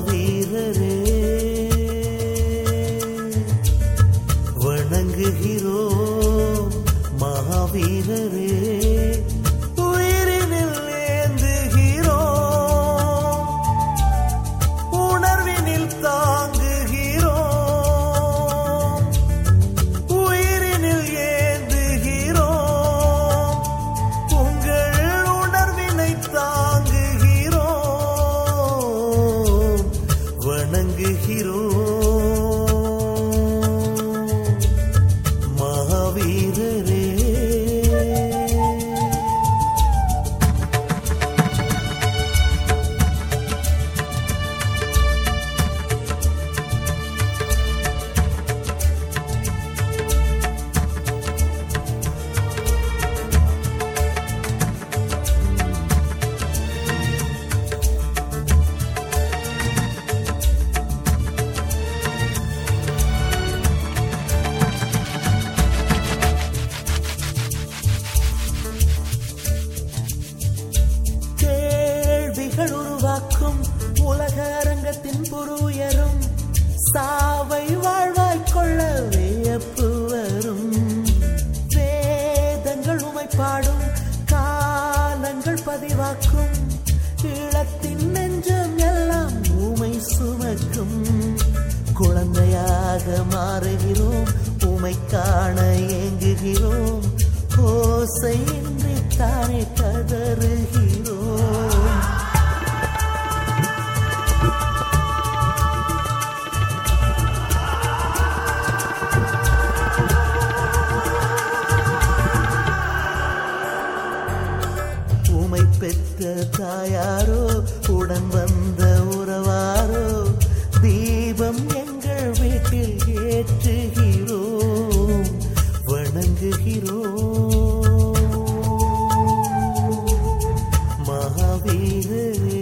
மகாவீரரே வணங்குகிறோம். மகாவீரரே உயிரினில் ஏந்துகிறோம், உணர்வினில் தாங்குகிறோம். உயிரினில் ஏந்துகிறோம், உங்கள் உணர்வினை தாங்குகிறோம். வணங்குகிறோம் மகாவீரரே. உருவாக்கும் உலக அரங்கத்தின் புருயரும் சாவை வாழ்வாய் கொள்ள வியப்பு வரும். வேதங்கள் உமை பாடும் காலங்கள் பதிவாக்கும், ஈழத்தின் நெஞ்சம் எல்லாம் உமை சுமக்கும். குழந்தையாக மாறுகிறோம், உமை காண ஏங்குகிறோம். ஓசையின்றி தானே கதறுகிறோம். உமை பெற்ற தாயாரோ உடன் வந்த உறவாரோ தீபம் எங்கள் வீட்டில் ஏற்றுகிறோம். வணங்குகிறோம் மகாவீரரே.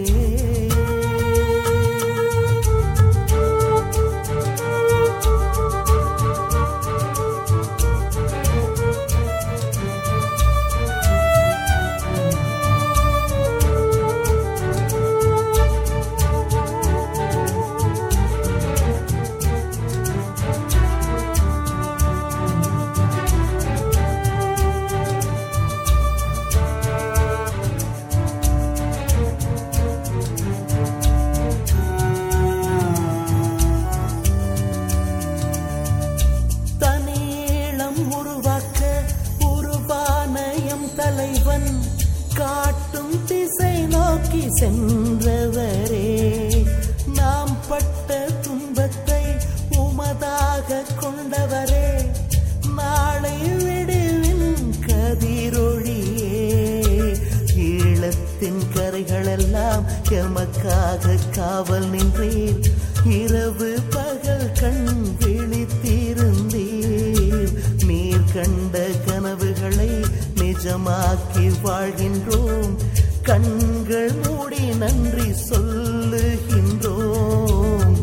தலைவன் காட்டும் திசை நோக்கி சென்றவரே, நாம் பட்ட துன்பத்தை உமதாக கொண்டவரே, நாளை விடுவின் கதிரொளியே. ஈழத்தின் கரைகளெல்லாம் எமக்காக காவல் நின்றீர், இரவு பகல் கண் விழித்திருந்தீர். நீர் கண்ட கனவுகளை நிஜமாக்கி வாழ்கின்றோம், கண்கள் மூடி நன்றி சொல்லுகின்றோம்.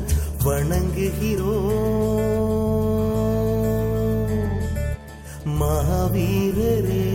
வணங்குகிறோம் மகாவீரரே.